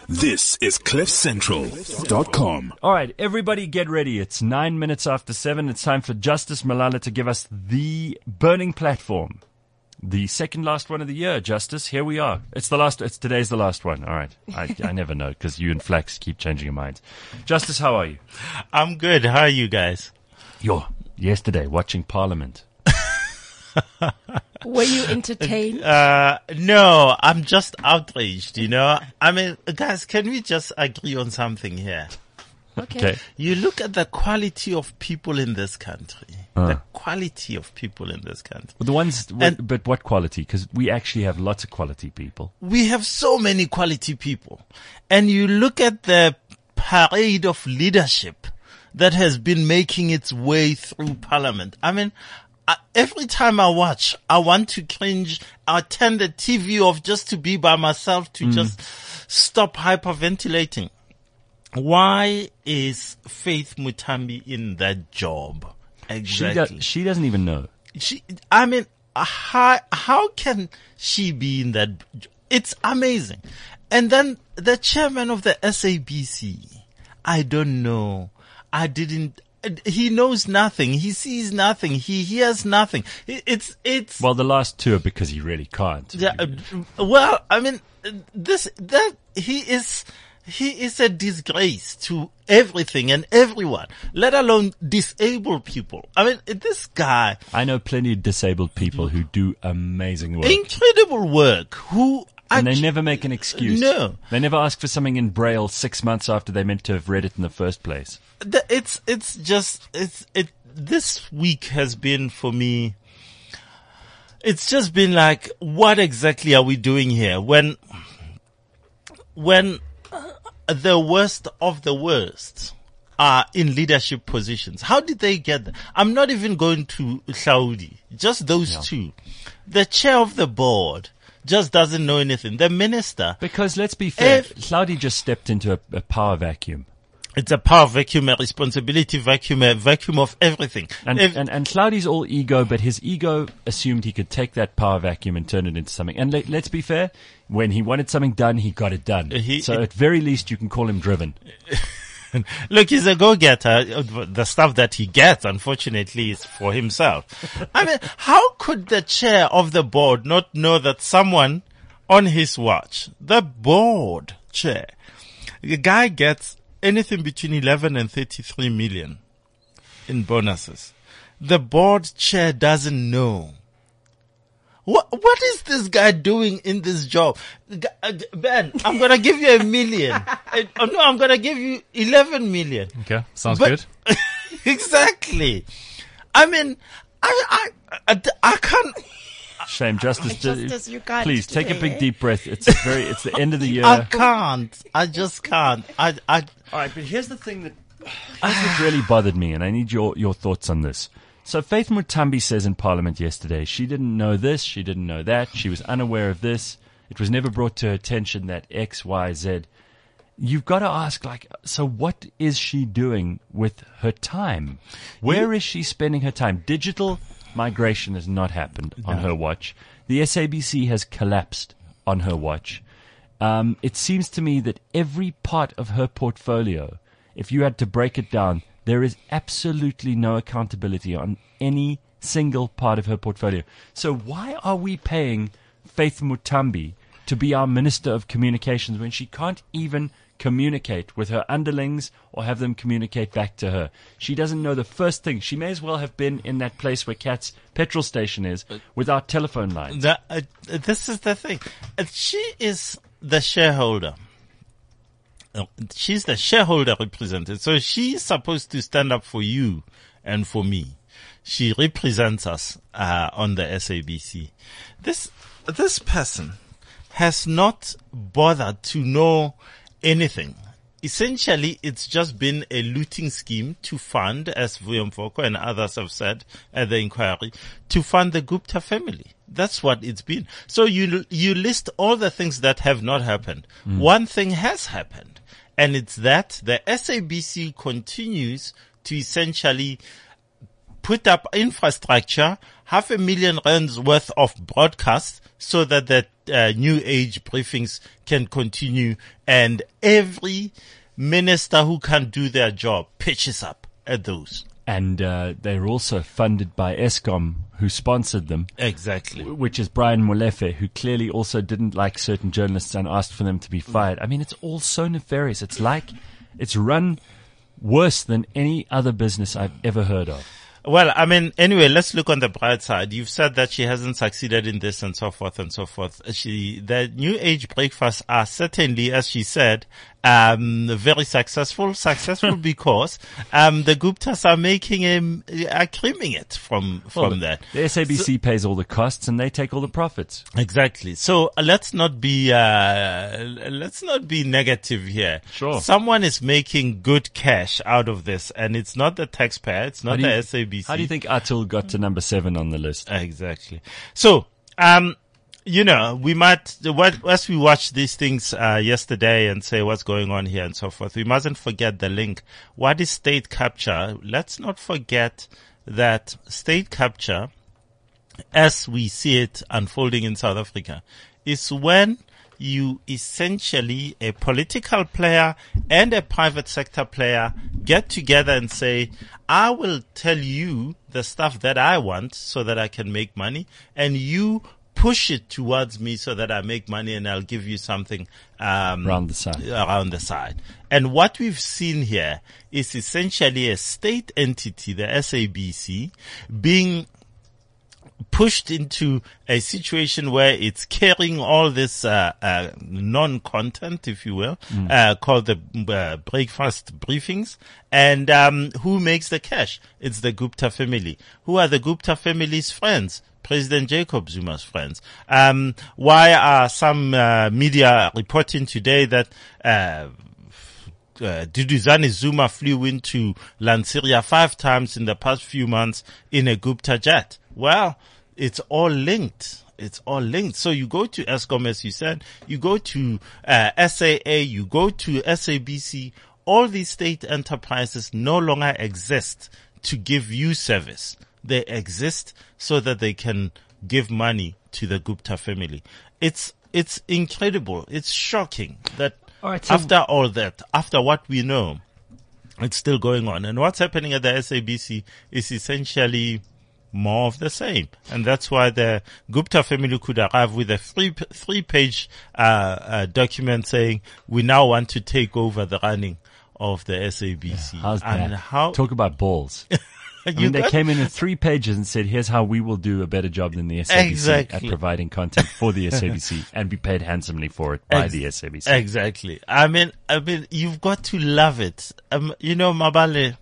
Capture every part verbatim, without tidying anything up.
This is cliff central dot com. All right, everybody get ready. It's nine minutes after seven. It's time for Justice Malala to give us the burning platform. The second last one of the year, Justice. Here we are. It's the last. It's today's the last one. All right. I, I never know because you and Flax keep changing your minds. Justice, how are you? I'm good. How are you guys? Yo, yesterday watching Parliament. Were you entertained? Uh, no, I'm just outraged, you know. I mean, guys, can we just agree on something here? Okay. Okay. You look at the quality of people in this country. Uh. The quality of people in this country. Well, the ones, And- but what quality? Because we actually have lots of quality people. We have so many quality people. And you look at the parade of leadership that has been making its way through Parliament. I mean, I, every time I watch, I want to cringe. I turn the T V off just to be by myself, to just stop hyperventilating. Why is Faith Mutambi in that job? She, Exactly. do, she doesn't even know. She, I mean, how, how can she be in that? It's amazing. And then the chairman of the S A B C, I don't know. I didn't, he knows nothing. He sees nothing. He hears nothing. It- It's, it's, Well, the last two are because he really can't. yeah, uh, well, I mean, uh, this, that, he is, he is a disgrace to everything and everyone, let alone disabled people. I mean, this guy, I know plenty of disabled people who do amazing work. incredible work, who, And they actu- never make an excuse. No. They never ask for something in Braille six months after they meant to have read it in the first place. the- it's, it's just, it's, it, this week has been for me, it's just been like, what exactly are we doing here? When, when the worst of the worst are in leadership positions. How did they get there? I'm not even going to Saudi. Just those Yeah. two. The chair of the board just doesn't know anything. The minister, Because let's be fair, If- Cloudy just stepped into a, a power vacuum. it's a power vacuum, a responsibility vacuum, a vacuum of everything. And, If- and, and Cloudy's all ego, but his ego assumed he could take that power vacuum and turn it into something. And let, let's be fair, when he wanted something done, he got it done. He- so at very least, you can call him driven. Look, he's a go-getter. The stuff that he gets, unfortunately, is for himself. I mean, how could the chair of the board not know that someone on his watch, the board chair, the guy gets anything between eleven and thirty-three million in bonuses. The board chair doesn't know. What, what is this guy doing in this job? G- uh, Ben, I'm gonna give you a million. Uh, oh, no, I'm gonna give you eleven million. Okay, sounds But- good. Exactly. I mean, I, I, I, I can't, Shame, Justice. Justice, you can't please take a today, big eh? deep breath. It's a very. It's the end of the year. I can't. I just can't. I, I, All right, but here's the thing that here's what really bothered me, and I need your, your thoughts on this. So Faith Mutambi says in Parliament yesterday, she didn't know this, she didn't know that, she was unaware of this, it was never brought to her attention that X, Y, Z. You've got to ask, like, so what is she doing with her time? Where is she spending her time? Digital migration has not happened on her watch. The S A B C has collapsed on her watch. Um, it seems to me that every part of her portfolio, if you had to break it down, there is absolutely no accountability on any single part of her portfolio. So why are we paying Faith Mutambi to be our Minister of Communications when she can't even communicate with her underlings or have them communicate back to her? She doesn't know the first thing. She may as well have been in that place where Cat's petrol station is without telephone lines. the, uh, this is the thing. Uh, She is the shareholder. Uh, She's the shareholder representative. So she's supposed to stand up for you and for me. She represents us, uh, on the S A B C. This, this person has not bothered to know anything. Essentially, it's just been a looting scheme to fund, as William Foko and others have said at the inquiry, to fund the Gupta family. That's what it's been. So you, you list all the things that have not happened. One thing has happened, and it's that the S A B C continues to essentially put up infrastructure, half a million rands worth of broadcasts, so that the uh, new age briefings can continue, and every minister who can do their job pitches up at those. And uh, they're also funded by Eskom, who sponsored them. Exactly. Which is Brian Molefe, who clearly also didn't like certain journalists and asked for them to be fired. I mean, it's all so nefarious. It's like, it's run worse than any other business I've ever heard of. Well, I mean, anyway, let's look on the bright side. You've said that she hasn't succeeded in this and so forth and so forth. She, the new age breakfasts are certainly, as she said, um, very successful. Successful because, um, the Guptas are making a, are creaming it from, from well, that. The S A B C so, pays all the costs and they take all the profits. Exactly. So uh, let's not be, uh, let's not be negative here. Sure. Someone is making good cash out of this, and it's not the taxpayer. It's not the you, S A B C. How do you think Atul got to number seven on the list? Exactly. So, um, you know, we might, as we watch these things, uh, yesterday and say what's going on here and so forth, we mustn't forget the link. What is state capture? Let's not forget that state capture, as we see it unfolding in South Africa, is when you essentially, a political player and a private sector player, get together and say, I will tell you the stuff that I want so that I can make money, and you push it towards me so that I make money, and I'll give you something um, around the side. Around the side. And what we've seen here is essentially a state entity, the S A B C, being pushed into a situation where it's carrying all this uh, uh non-content, if you will, mm. uh called the uh, breakfast briefings. And um who makes the cash? It's the Gupta family. Who are the Gupta family's friends? President Jacob Zuma's friends. Um why are some uh, media reporting today that uh Uh, Duduzane Zuma flew into Lanseria five times in the past few months in a Gupta jet? Well, it's all linked. It's all linked. So you go to Eskom, as you said, you go to uh, S A A, you go to S A B C. All these state enterprises no longer exist to give you service. They exist so that they can give money to the Gupta family. It's it's incredible. It's shocking that all right, so after all that, after what we know, it's still going on. And what's happening at the S A B C is essentially more of the same. And that's why the Gupta family could arrive with a three, three page, uh, uh, document saying, we now want to take over the running of the S A B C. Yeah, how's and that? How, Talk about balls. I mean, they came in in three pages and said, here's how we will do a better job than the S A B C exactly. at providing content for the S A B C and be paid handsomely for it by Ex- the S A B C. Exactly. I mean, I mean, you've got to love it. Um, you know, Mabale,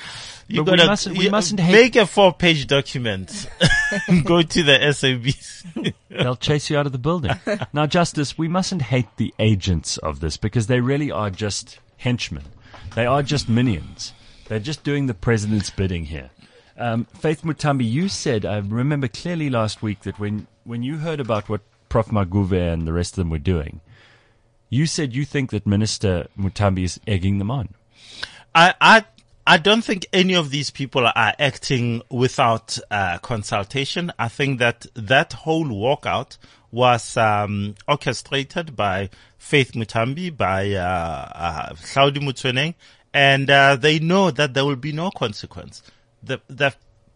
you but gotta, we mustn't, we you, mustn't make hate. a four page document. Go to the S A B C. They'll chase you out of the building. Now, Justice, we mustn't hate the agents of this because they really are just henchmen. They are just minions. They're just doing the president's bidding here. Um, Faith Mutambi, you said, I remember clearly last week that when, when you heard about what Professor Maguve and the rest of them were doing, you said you think that Minister Mutambi is egging them on. I, I, I don't think any of these people are acting without uh, consultation. I think that that whole walkout was um, orchestrated by Faith Mutambi, by uh, uh, Hlaudi Motsoeneng, and uh, they know that there will be no consequence. The the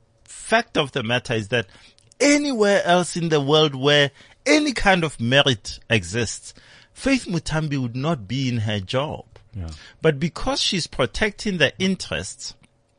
fact of the matter is that anywhere else in the world where any kind of merit exists, Faith Mutambi would not be in her job. Yeah. But because she's protecting the interests,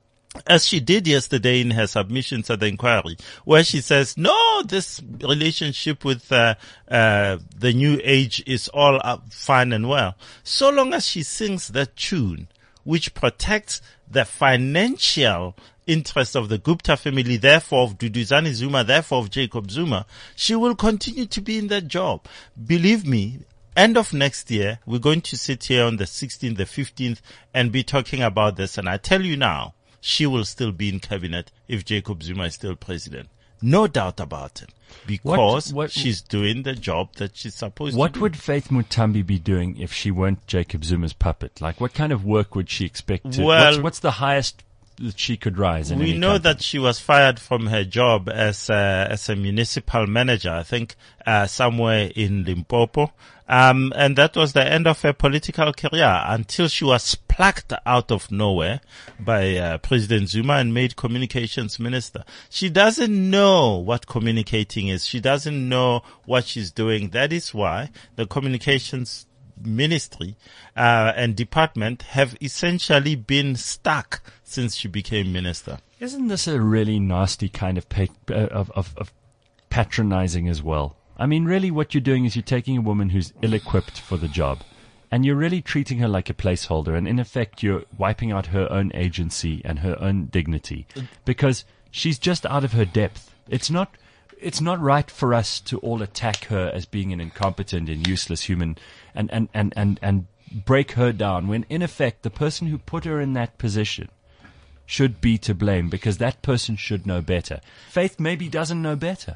as she did yesterday in her submissions at the inquiry, where she says, no, this relationship with uh, uh, the new age is all up, fine and well. So long as she sings that tune, which protects the financial interest of the Gupta family, therefore of Duduzane Zuma, therefore of Jacob Zuma, she will continue to be in that job. Believe me, end of next year, we're going to sit here on the sixteenth, the fifteenth, and be talking about this. And I tell you now, she will still be in cabinet if Jacob Zuma is still president. No doubt about it. Because what, what, she's doing the job that she's supposed what to do. What would Faith Mutambi be doing if she weren't Jacob Zuma's puppet? Like, what kind of work would she expect to? Well, what's, what's the highest that she could rise. In We any know company. that she was fired from her job as uh, as a municipal manager, I think, uh, somewhere in Limpopo. Um, and that was the end of her political career until she was plucked out of nowhere by uh, President Zuma and made communications minister. She doesn't know what communicating is. She doesn't know what she's doing. That is why the communications ministry uh, and department have essentially been stuck since she became minister. Isn't this a really nasty kind of pa- uh, of, of, of patronizing as well? I mean, really what you're doing is you're taking a woman who's ill-equipped for the job and you're really treating her like a placeholder. And in effect, you're wiping out her own agency and her own dignity because she's just out of her depth. It's not, it's not right for us to all attack her as being an incompetent and useless human and, and, and, and, and break her down when in effect, the person who put her in that position should be to blame because that person should know better. Faith maybe doesn't know better.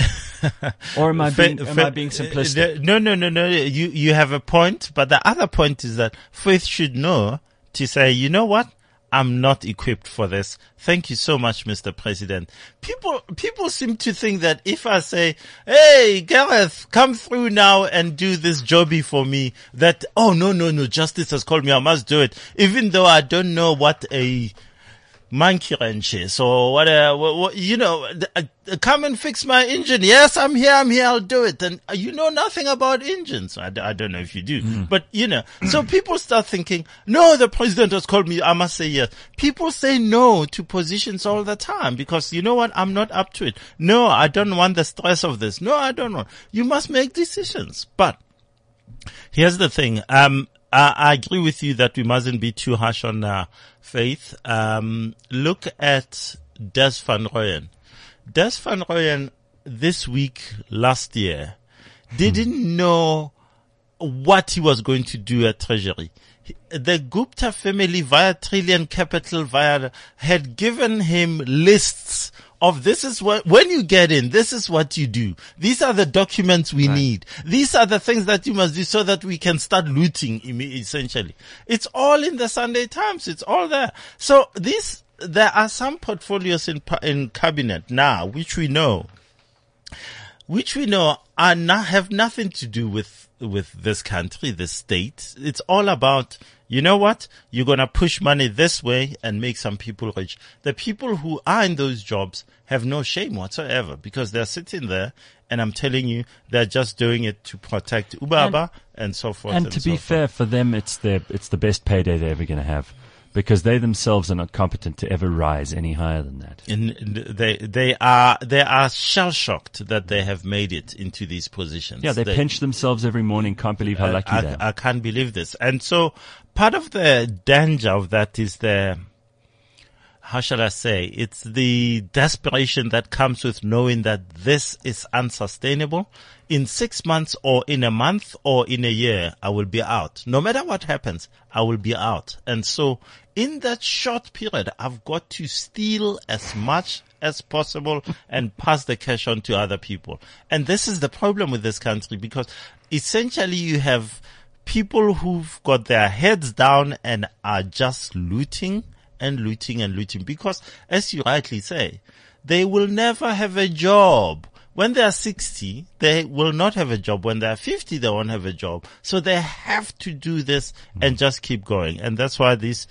Or am I being, am I being simplistic? No, no, no, no. You, you have a point, but the other point is that Faith should know to say, you know what? I'm not equipped for this. Thank you so much, Mister President. People, people seem to think that if I say, hey, Gareth, come through now and do this jobby for me, that, oh, no, no, no, justice has called me. I must do it. Even though I don't know what a monkey wrench is or what, uh, what, what you know, uh, come and fix my engine. Yes, I'm here. I'm here. I'll do it. And uh, you know nothing about engines. I, d- I don't know if you do, mm. but you know, so people start thinking, no, the president has called me. I must say yes. People say no to positions all the time because you know what? I'm not up to it. No, I don't want the stress of this. No, I don't want. You must make decisions. But here's the thing. Um, I, I agree with you that we mustn't be too harsh on, uh, Faith. Um, look at Des van Rooyen. Des van Rooyen this week, last year, didn't hmm. know what he was going to do at Treasury. The Gupta family via Trillion Capital via had given him lists of this is what, when you get in, this is what you do. These are the documents we right. need. These are the things that you must do so that we can start looting essentially. It's all in the Sunday Times. It's all there. So this, there are some portfolios in, in cabinet now, which we know, which we know are not, have nothing to do with, with this country, this state. It's all about, you know what? You're going to push money this way and make some people rich. The people who are in those jobs have no shame whatsoever because they're sitting there and I'm telling you, they're just doing it to protect Ubaba and, and so forth. And, and to so be forth. fair, for them, it's their, it's the best payday they're ever going to have. Because they themselves are not competent to ever rise any higher than that. And they, they are, they are shell shocked that they have made it into these positions. Yeah, they, they pinch themselves every morning. Can't believe how lucky I, they are. I can't believe this. And so part of the danger of that is the, how shall I say? It's the desperation that comes with knowing that this is unsustainable. In six months or in a month or in a year, I will be out. No matter what happens, I will be out. And so in that short period, I've got to steal as much as possible and pass the cash on to other people. And this is the problem with this country because essentially you have people who've got their heads down and are just looting and looting and looting because, as you rightly say, they will never have a job. When they are sixty, they will not have a job. When they are fifty, they won't have a job. So they have to do this and just keep going. And that's why these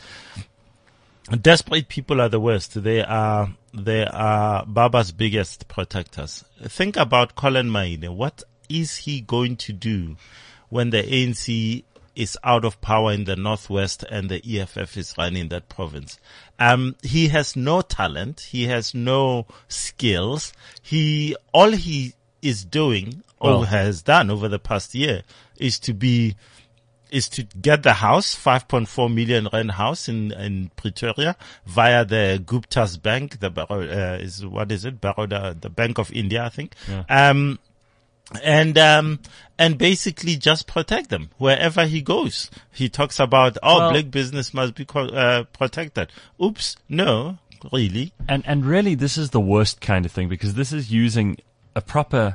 desperate people are the worst. They are, they are Baba's biggest protectors. Think about Colin Maine. What is he going to do when the A N C is out of power in the Northwest and the E F F is running that province? Um, he has no talent. He has no skills. He, all he is doing Well, or has done over the past year is to be, is to get the house, five point four million rand house in, in Pretoria via the Gupta's bank, the, uh, is, what is it? Baroda, the Bank of India, I think. Yeah. Um, and um and basically just protect them wherever he goes. He talks about oh Well, black business must be co- uh, protected. Oops, no, really. And and really, this is the worst kind of thing because this is using a proper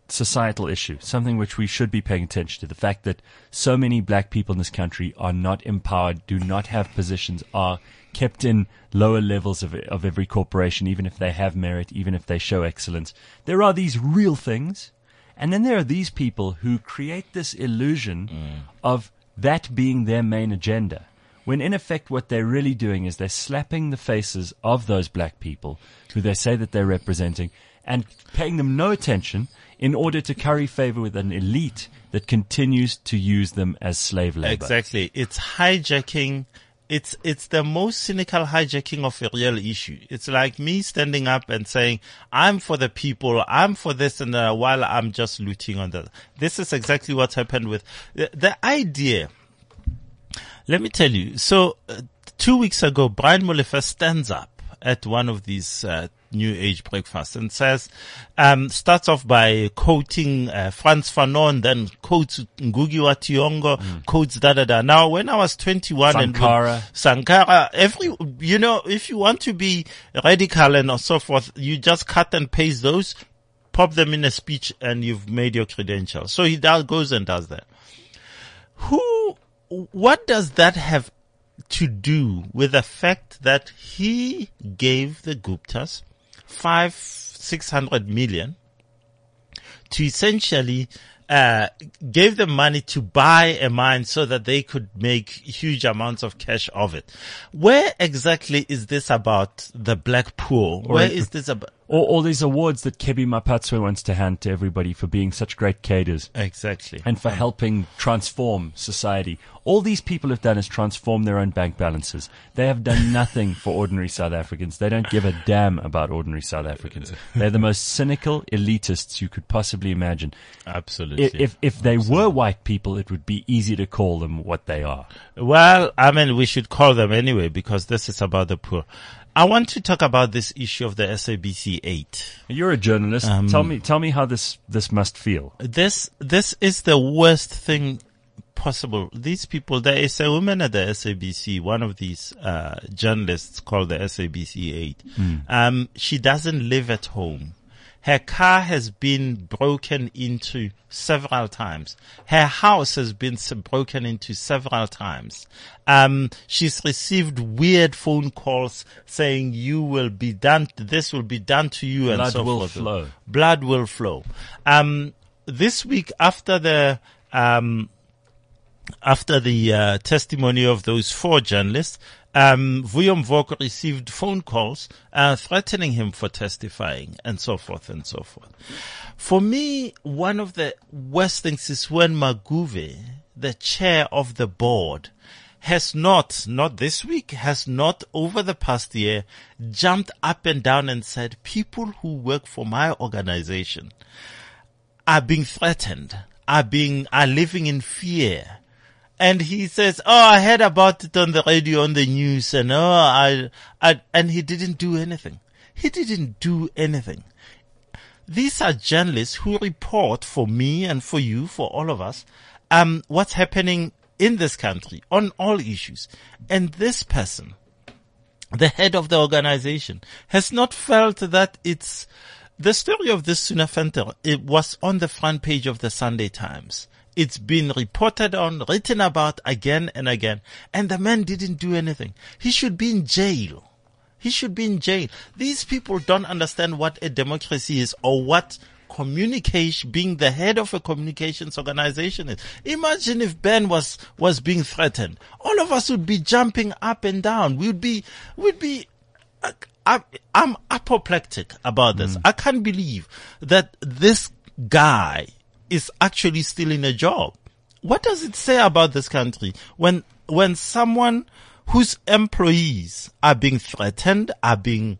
societal issue, something which we should be paying attention to. The fact that so many black people in this country are not empowered, do not have positions, are kept in lower levels of, of every corporation, even if they have merit, even if they show excellence. There are these real things. And then there are these people who create this illusion mm. of that being their main agenda, when in effect what they're really doing is they're slapping the faces of those black people who they say that they're representing and paying them no attention in order to curry favor with an elite that continues to use them as slave labor. Exactly. It's hijacking. It's, it's the most cynical hijacking of a real issue. It's like me standing up and saying, I'm for the people, I'm for this, and uh, while I'm just looting on that. This is exactly what's happened with the, the idea. Let me tell you. So uh, two weeks ago, Brian Molefe stands up at one of these, uh, New Age breakfasts and says, um, starts off by quoting, uh, Frantz Fanon, then quotes Ngugi wa Thiong'o, mm. quotes da da da. Now, when I was twenty-one Sankara. and Sankara, every, you know, if you want to be radical and so forth, you just cut and paste those, pop them in a speech, and you've made your credentials. So he does, goes and does that. Who, what does that have to do with the fact that he gave the Guptas five, six hundred million to essentially, uh, gave them money to buy a mine so that they could make huge amounts of cash of it? Where exactly is this about the black poor? Where is this about? Or all these awards that Kebi Mapatswe wants to hand to everybody for being such great cadres. Exactly. And for helping transform society. All these people have done is transform their own bank balances. They have done nothing for ordinary South Africans. They don't give a damn about ordinary South Africans. They're the most cynical elitists you could possibly imagine. Absolutely. If, if, if they Absolutely. were white people, it would be easy to call them what they are. Well, I mean, we should call them anyway because this is about the poor. I want to talk about this issue of the S A B C eight. You're a journalist. Um, tell me, tell me how this, this must feel. This, this is the worst thing possible. These people, there is a woman at the S A B C, one of these, uh, journalists called the S A B C eight. Mm. Um, she doesn't live at home. Her car has been broken into several times. Her house has been broken into several times. Um, she's received weird phone calls saying you will be done, this will be done to you and so forth. Blood will flow. Blood will flow. Um, this week after the, um, after the, uh, testimony of those four journalists, Um, Vuyo Mvoko received phone calls, uh, threatening him for testifying and so forth and so forth. For me, one of the worst things is when Maguve, the chair of the board, has not, not this week, has not over the past year jumped up and down and said, people who work for my organization are being threatened, are being, are living in fear. And he says, oh, I heard about it on the radio, on the news, and oh, I, I, and he didn't do anything. He didn't do anything. These are journalists who report for me and for you, for all of us, um, what's happening in this country on all issues. And this person, the head of the organization, has not felt that it's, the story of this Suna Venter, it was on the front page of the Sunday Times. It's been reported on, written about again and again, and the man didn't do anything. He should be in jail. He should be in jail. These people don't understand what a democracy is or what communication, being the head of a communications organization is. Imagine if Ben was, was being threatened. All of us would be jumping up and down. We'd be, we'd be, uh, I, I'm apoplectic about this. Mm. I can't believe that this guy is actually still in a job. What does it say about this country when, when someone whose employees are being threatened, are being,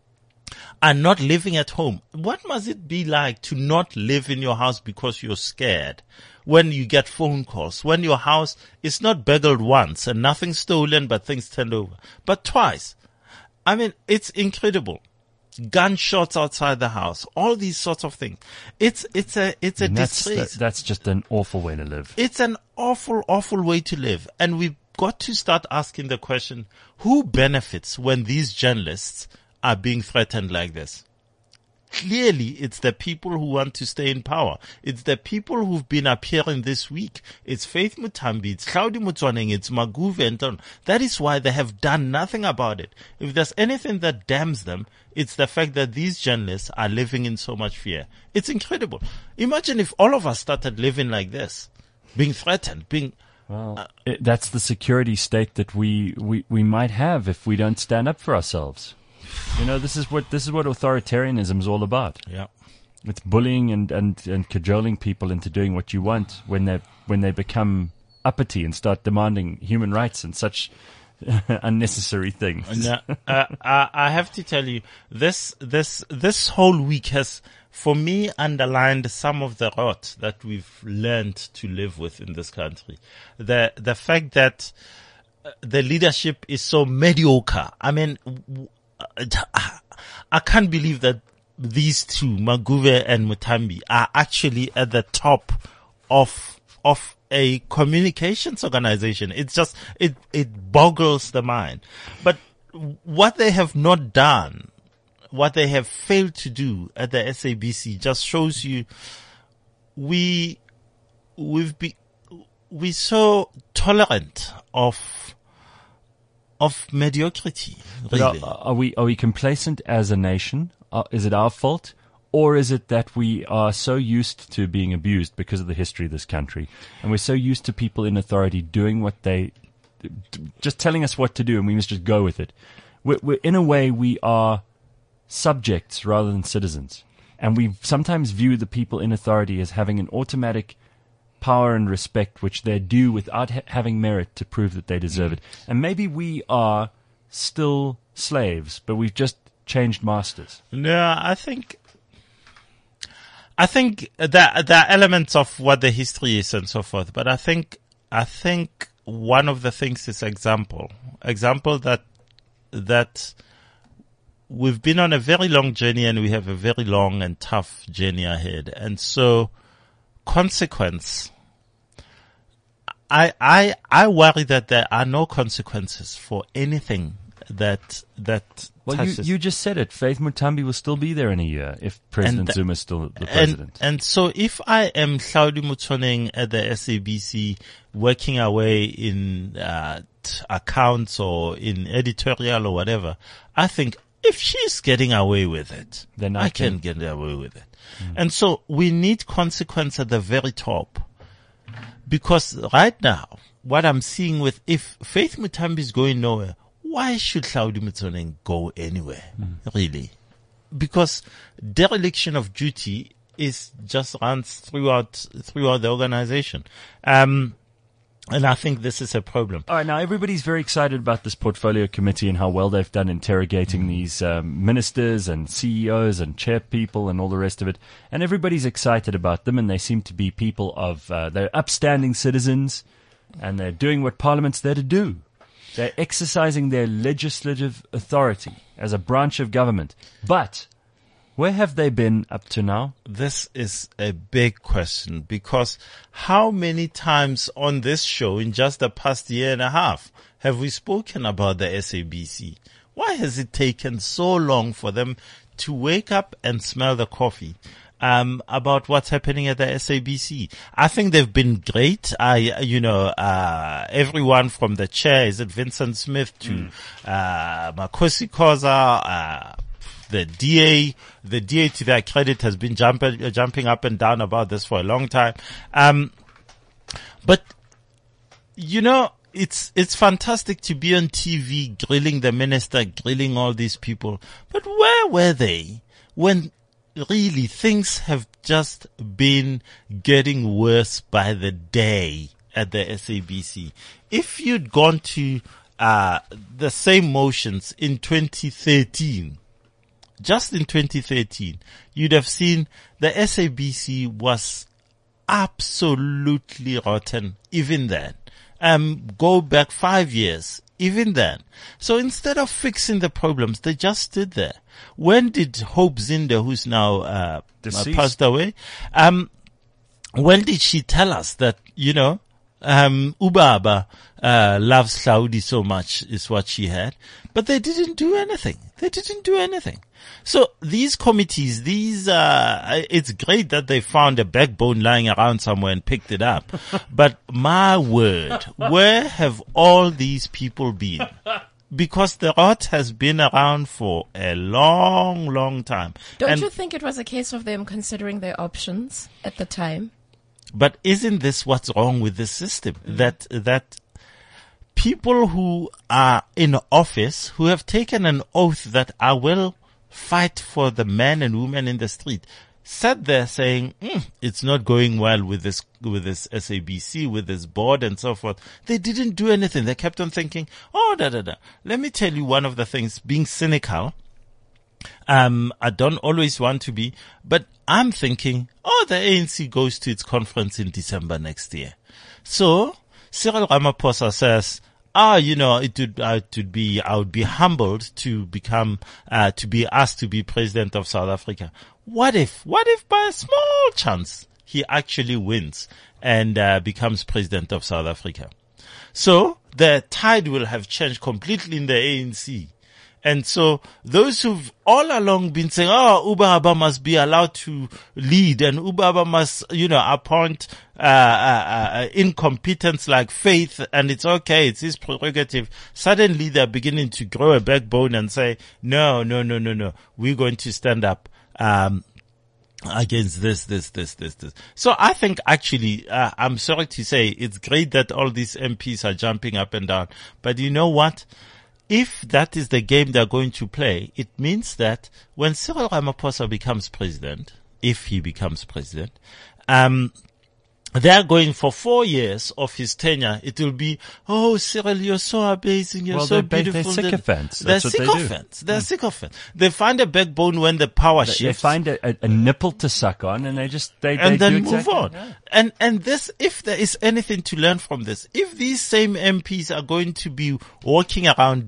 are not living at home? What must it be like to not live in your house because you're scared? When you get phone calls, when your house is not burgled once and nothing stolen but things turned over, but twice. I mean, it's incredible. Gunshots outside the house, all these sorts of things. It's, it's a, it's a that's, disgrace. That, that's just an awful way to live. It's an awful, awful way to live. And we've got to start asking the question, who benefits when these journalists are being threatened like this? clearly it's the people who want to stay in power. It's the people who've been appearing this week. It's Faith Mutambi, it's Hlaudi Motsoeneng, it's Maguve and so on. That is why they have done nothing about it. If there's anything that damns them, it's the fact that these journalists are living in so much fear. It's incredible. Imagine if all of us started living like this, being threatened, being... Well, uh, it, that's the security state that we, we, we might have if we don't stand up for ourselves. You know, this is what this is what authoritarianism is all about. Yeah, it's bullying and, and, and cajoling people into doing what you want when they when they become uppity and start demanding human rights and such unnecessary things. Now, uh, I, I have to tell you, this this this whole week has, for me, underlined some of the rot that we've learned to live with in this country. The the fact that the leadership is so mediocre. I mean, I can't believe that these two, Maguve and Mutambi, are actually at the top of of a communications organization. It's just, it, it boggles the mind. But what they have not done, what they have failed to do at the S A B C just shows you we, we've be, we're so tolerant of, of mediocrity. Really. Are, are we, are we complacent as a nation? Uh, is it our fault? Or is it that we are so used to being abused because of the history of this country, and we're so used to people in authority doing what they, just telling us what to do, and we must just go with it. We're, we're, in a way, we are subjects rather than citizens, and we sometimes view the people in authority as having an automatic power and respect which they're due without ha- having merit to prove that they deserve it. And maybe we are still slaves, but we've just changed masters. No, I think... I think there, there are elements of what the history is and so forth, but I think, I think one of the things is example. Example that, that we've been on a very long journey and we have a very long and tough journey ahead. And so consequence, I, I, I worry that there are no consequences for anything that, that, Well, you, you just said it. Faith Mutambi will still be there in a year if President and, Zuma is still the president. And, and so if I am Hlaudi Motsoeneng at the S A B C working away in uh, t- accounts or in editorial or whatever, I think if she's getting away with it, then I, I can. can get away with it. Mm. And so we need consequence at the very top. Because right now, what I'm seeing with, if Faith Mutambi is going nowhere, why should Hlaudi Motsoeneng go anywhere, mm. really? Because dereliction of duty is just runs throughout throughout the organization, um, and I think this is a problem. All right, now everybody's very excited about this portfolio committee and how well they've done interrogating mm. these um, ministers and C E Os and chair people and all the rest of it, and everybody's excited about them, and they seem to be people of uh, they're upstanding citizens, and they're doing what Parliament's there to do. They're exercising their legislative authority as a branch of government. But where have they been up to now? This is a big question, because how many times on this show in just the past year and a half have we spoken about the S A B C? Why has it taken so long for them to wake up and smell the coffee? Um, about what's happening at the S A B C. I think they've been great. I, you know, uh, everyone from the chair, is it Vincent Smith to, mm. uh, Makosi Khoza, uh, the D A, the D A to their credit has been jumping, uh, jumping up and down about this for a long time. Um, but, you know, it's, it's fantastic to be on T V grilling the minister, grilling all these people. But where were they when really things have just been getting worse by the day at the S A B C? If you'd gone to uh the same motions in twenty thirteen, just in twenty thirteen, you'd have seen the S A B C was absolutely rotten even then. Um, go back five years, even then. So instead of fixing the problems, they just stood there. When did Hope Zinde, who's now uh, uh, passed away, um, when did she tell us that, you know, um, Ubaba, uh, loves Saudi so much is what she had, but they didn't do anything. They didn't do anything. So these committees, these, uh, it's great that they found a backbone lying around somewhere and picked it up. But my word, where have all these people been? Because the rot has been around for a long, long time. Don't And- you think it was a case of them considering their options at the time? But isn't this what's wrong with the system? That, that people who are in office, who have taken an oath that I will fight for the men and women in the street, sat there saying, mm, it's not going well with this, with this S A B C, with this board and so forth. They didn't do anything. They kept on thinking, oh, da, da, da. Let me tell you one of the things, being cynical. Um, I don't always want to be, but I'm thinking, oh, the A N C goes to its conference in December next year. So Cyril Ramaphosa says, ah, you know, it would, uh, it would be, I would be humbled to become, uh, to be asked to be president of South Africa. What if, what if by a small chance he actually wins and, uh, becomes president of South Africa? So the tide will have changed completely in the A N C. And so those who've all along been saying, oh, Ubaba must be allowed to lead and Ubaba must, you know, appoint, uh, uh, uh, incompetents like Faith and it's okay, it's his prerogative. Suddenly they're beginning to grow a backbone and say, no, no, no, no, no, we're going to stand up, um, against this, this, this, this, this. So I think actually, uh, I'm sorry to say it's great that all these M Ps are jumping up and down, but you know what? If that is the game they're going to play, it means that when Cyril Ramaphosa becomes president, if he becomes president, um, they're going for four years of his tenure. It will be, oh, Cyril, you're so amazing. You're Well, so they're ba- beautiful. they're sycophants. They're That's what they do. sycophants. They're sycophants. They find a backbone when the power They, they shifts. find a, a, a nipple to suck on, and they just they and they then do move exactly- on. Yeah. And and this, if there is anything to learn from this, if these same M Ps are going to be walking around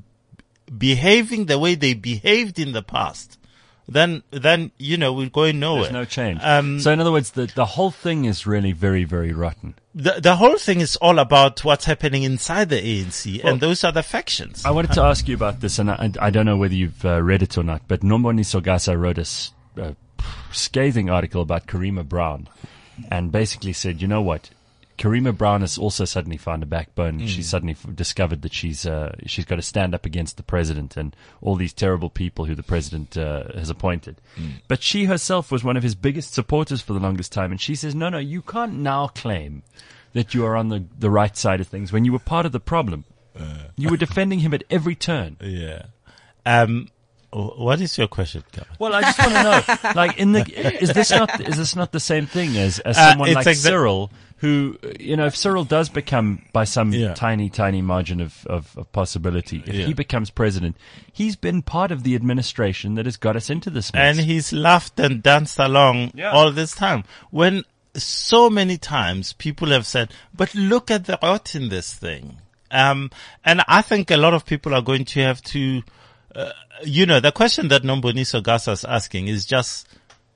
behaving the way they behaved in the past, then then you know we're going nowhere. There's no change. Um, so in other words, the the whole thing is really very very rotten. the the whole thing is all about what's happening inside the A N C, Well, and those are the factions. I wanted to ask you about this, and I, I don't know whether you've uh, read it or not, but Nomboni Sogasa wrote a s- a scathing article about Karima Brown, and basically said, you know what, Karima Brown has also suddenly found a backbone. Mm. She's suddenly f- discovered that she's uh, she's got to stand up against the president and all these terrible people who the president uh, has appointed. Mm. But she herself was one of his biggest supporters for the longest time, and she says, no, no, you can't now claim that you are on the, the right side of things when you were part of the problem. You were defending him at every turn. Yeah. Um. wh- What is your question, Karen? Well, I just want to know, like, in the is this not is this not the same thing as as Uh, someone it's like exa- Cyril, who, you know, if Cyril does become by some Yeah. tiny tiny margin of, of, of possibility, if Yeah. he becomes president, he's been part of the administration that has got us into this mess. And he's laughed and danced along Yeah. all this time. When so many times people have said, but look at the rot in this thing. Um, and I think a lot of people are going to have to, uh, you know, the question that Nomboni Sogasa is asking is just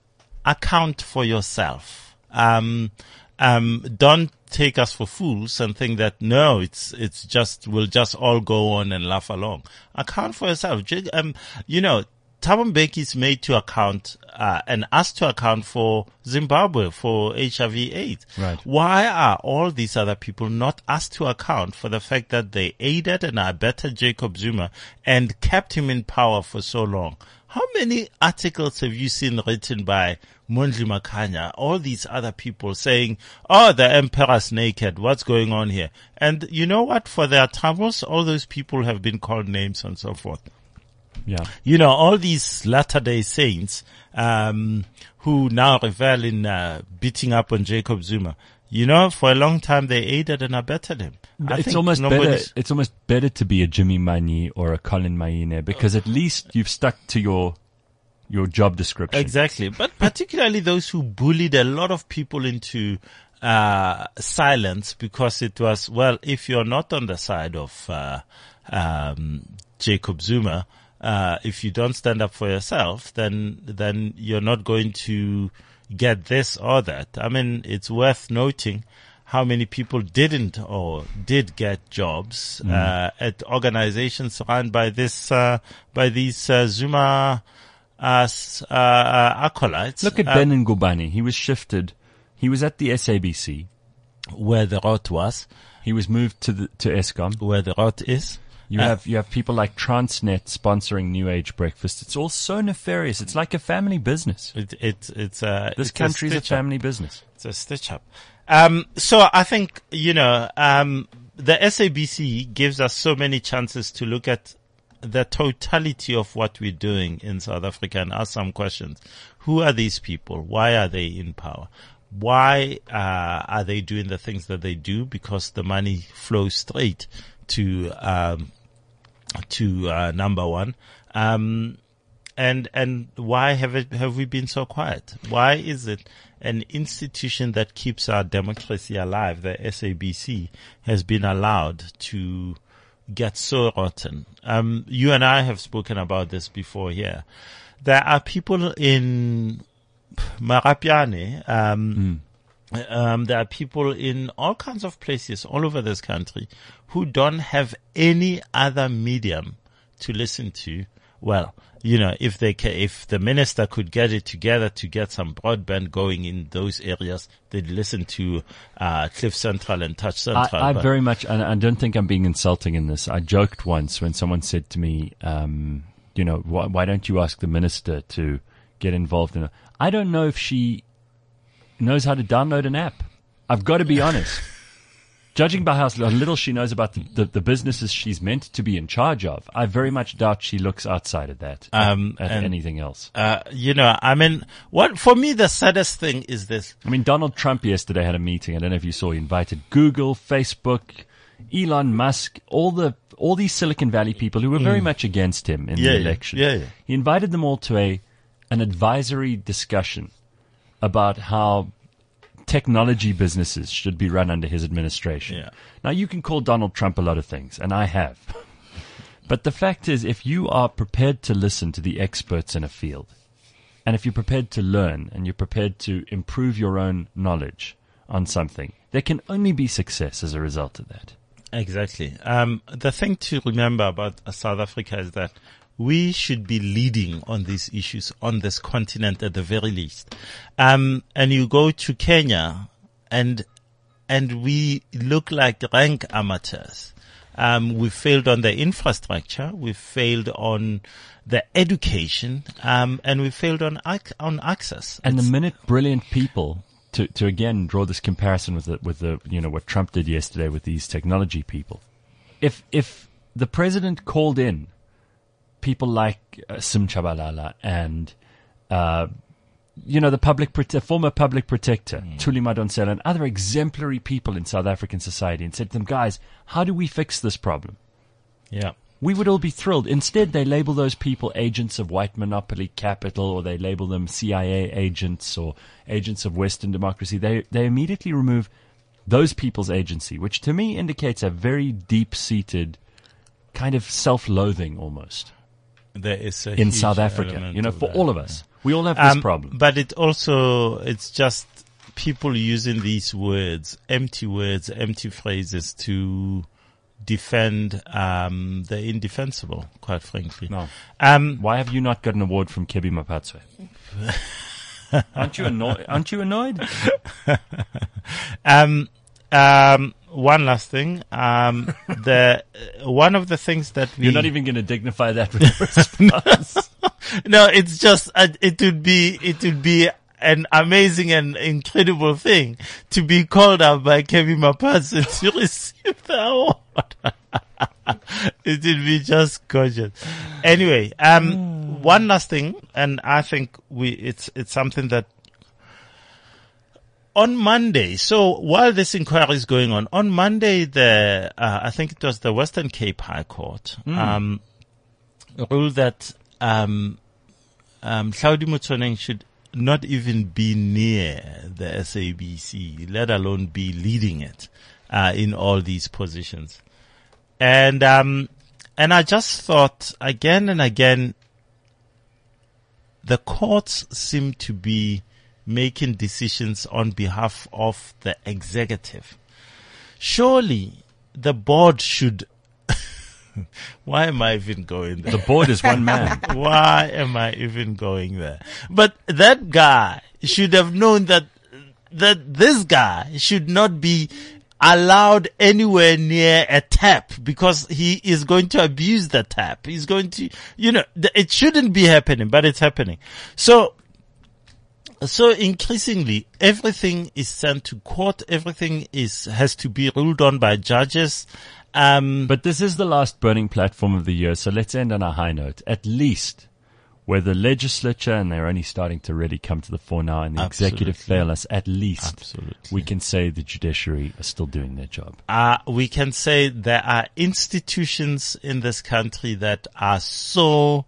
account for yourself. Um, um, don't take us for fools and think that no, it's, it's just, we'll just all go on and laugh along. Account for yourself. J- Um, you know, Thabo Mbeki is made to account, uh, and asked to account for Zimbabwe, for H I V AIDS. Right. Why are all these other people not asked to account for the fact that they aided and abetted Jacob Zuma and kept him in power for so long? How many articles have you seen written by Mondli Makanya, all these other people saying, oh, the emperor's naked, what's going on here? And you know what? For their troubles, all those people have been called names and so forth. Yeah. You know, all these Latter-day Saints, um, who now revel in, uh, beating up on Jacob Zuma. You know, for a long time they aided and abetted him. I It's think almost better. nobody's- It's almost better to be a Jimmy Mani or a Colin Maine because at least you've stuck to your your job description. Exactly. But particularly those who bullied a lot of people into, uh, silence because it was, well, if you're not on the side of, uh, um, Jacob Zuma, uh, if you don't stand up for yourself, then, then you're not going to get this or that. I mean, it's worth noting how many people didn't or did get jobs Mm. uh, at organizations run by this uh, by these uh, Zuma uh, s- uh, uh, acolytes. Look at uh, Ben Ngubane. He was shifted. He was at the S A B C. where the rot was, He was moved to the to ESCOM. where the rot is. You Uh, have you have people like Transnet sponsoring New Age breakfast. It's all so nefarious. It's like a family business. It, it, it's a, This it's country is a stitch-up. family business. It's a stitch up. Um, so I think, you know, um, the S A B C gives us so many chances to look at the totality of what we're doing in South Africa and ask some questions. Who are these people? Why are they in power? Why, uh, are they doing the things that they do? Because the money flows straight to, um, to, uh, number one. Um, And and why have it have we been so quiet? Why is it an institution that keeps our democracy alive, the S A B C, has been allowed to get so rotten? Um, you and I have spoken about this before here. There are people in Marapiane, um, um, there are people in all kinds of places all over this country who don't have any other medium to listen to. Well, you know, if they ca- if the minister could get it together to get some broadband going in those areas, they'd listen to uh, Cliff Central and Touch I, Central. I but- very much, and I don't think I'm being insulting in this. I joked once when someone said to me, um, you know, why, why don't you ask the minister to get involved in it? I don't know if she knows how to download an app. I've got to be honest. Judging by how little she knows about the, the, the businesses she's meant to be in charge of, I very much doubt she looks outside of that Um, at and- anything else. Uh, you know, I mean, what for me the saddest thing is this. I mean, Donald Trump yesterday had a meeting. I don't know if you saw. He invited Google, Facebook, Elon Musk, all the all these Silicon Valley people who were very much against him in Yeah, the yeah, election. yeah, yeah. He invited them all to a an advisory discussion about how technology businesses should be run under his administration. Yeah. Now, you can call Donald Trump a lot of things, and I have. But the fact is, if you are prepared to listen to the experts in a field, and if you're prepared to learn, and you're prepared to improve your own knowledge on something, there can only be success as a result of that. Exactly. Um, the thing to remember about uh, South Africa is that we should be leading on these issues on this continent at the very least. Um, and you go to Kenya and, and we look like rank amateurs. Um, we failed on the infrastructure. We failed on the education. Um, and we failed on, ac- on access. And the It's- minute brilliant people, to, to again draw this comparison with the, with the, you know, what Trump did yesterday with these technology people. If, if the president called in people like uh, Sim Chabalala and, uh, you know, the public, prote- former public protector, mm. Thuli Madonsela, and other exemplary people in South African society and said to them, guys, how do we fix this problem? Yeah. We would all be thrilled. Instead, they label those people agents of white monopoly capital, or they label them C I A agents or agents of Western democracy. They, they immediately remove those people's agency, which to me indicates a very deep-seated kind of self-loathing almost. There is a in huge South Africa, element you know, of for that. all of us. We all have this Um, problem. But it also, it's just people using these words, empty words, empty phrases to defend um, the indefensible, quite frankly. No. Um, Why have you not got an award from Kebi Mapatswe? Aren't you annoyed? Aren't you annoyed? um, um, one last thing. Um, the uh, one of the things that we You're not even going to dignify that with a response. no, it's just uh, it would be it would be an amazing and incredible thing to be called up by Kevin Mapasa to receive the award. It would be just gorgeous. Anyway, um, one last thing, and I think we it's it's something that on Monday. So while this inquiry is going on, on Monday, the uh, I think it was the Western Cape High Court um, ruled that um, um, Hlaudi Motsoeneng should not even be near the S A B C, let alone be leading it uh, in all these positions. And um, and I just thought again and again, the courts seem to be making decisions on behalf of the executive surely the board should. Why am I even going there? The board is one man. Why am I even going there? But that guy should have known that that this guy should not be allowed anywhere near a tap because he is going to abuse the tap. He's going to, you know, it shouldn't be happening, but it's happening. So, so increasingly, everything is sent to court. Everything is, has to be ruled on by judges. Um, But this is the last burning platform of the year, so let's end on a high note. At least where the legislature, and they're only starting to really come to the fore now, and the Absolutely. executive fail us, at least Absolutely. we can say the judiciary are still doing their job. Uh, we can say there are institutions in this country that are so,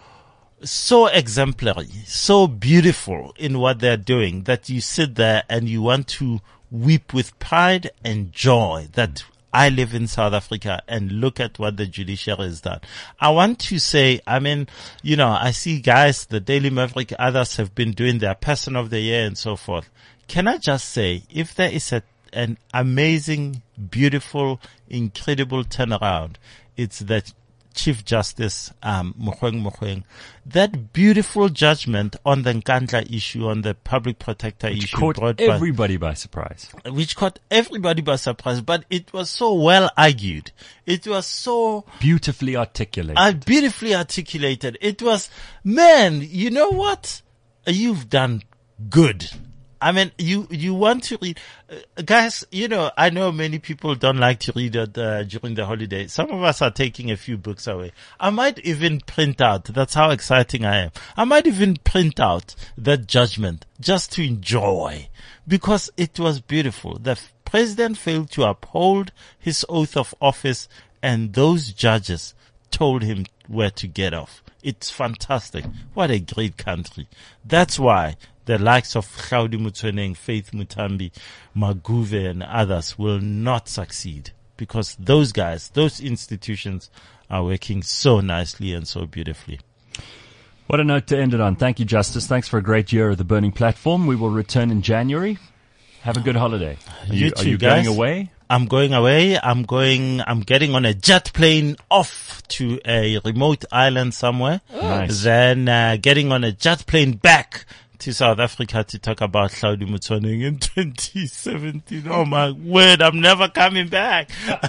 so exemplary, so beautiful in what they're doing that you sit there and you want to weep with pride and joy that I live in South Africa and look at what the judiciary has done. I want to say, I mean, you know, I see guys, the Daily Maverick, others have been doing their person of the year and so forth. Can I just say, if there is a, an amazing, beautiful, incredible turnaround, it's that Chief Justice, um, Mogoeng Mogoeng, that beautiful judgment on the Nkandla issue, on the public protector Which issue caught brought everybody by surprise. by, which caught everybody by surprise, but it was so well argued. It was so Beautifully articulated. uh, beautifully articulated. It was, man, you know what? You've done good. I mean, you, you want to read, uh, guys, you know, I know many people don't like to read it, uh, during the holiday. Some of us are taking a few books away. I might even print out, that's how exciting I am. I might even print out that judgment just to enjoy because it was beautiful. The f- president failed to uphold his oath of office and those judges told him where to get off. It's fantastic. What a great country. That's why the likes of Gaudi Motsoeneng, Faith Mutambi, Maguve and others will not succeed because those guys, those institutions are working so nicely and so beautifully. What a note to end it on. Thank you, Justice. Thanks for a great year of the Burning Platform. We will return in January. Have a good holiday. Are You you, too, are you guys. going away? I'm going away. I'm going, I'm getting on a jet plane off to a remote island somewhere. Nice. Then, uh, getting on a jet plane back to South Africa to talk about Gaudi Motsoeneng in twenty seventeen. Oh my word, I'm never coming back.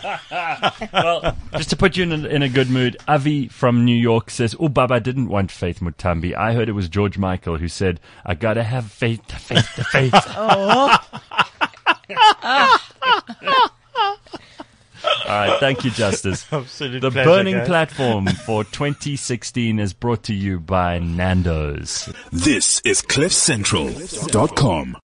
Well, just to put you in a, in a good mood, Avi from New York says, "Oh, Baba didn't want Faith Mutambi. I heard it was George Michael who said, I gotta have faith, the faith, the faith." All right, thank you, Justice. Absolute The pleasure, Burning guys. Platform for twenty sixteen is brought to you by Nando's. This is cliff central dot com.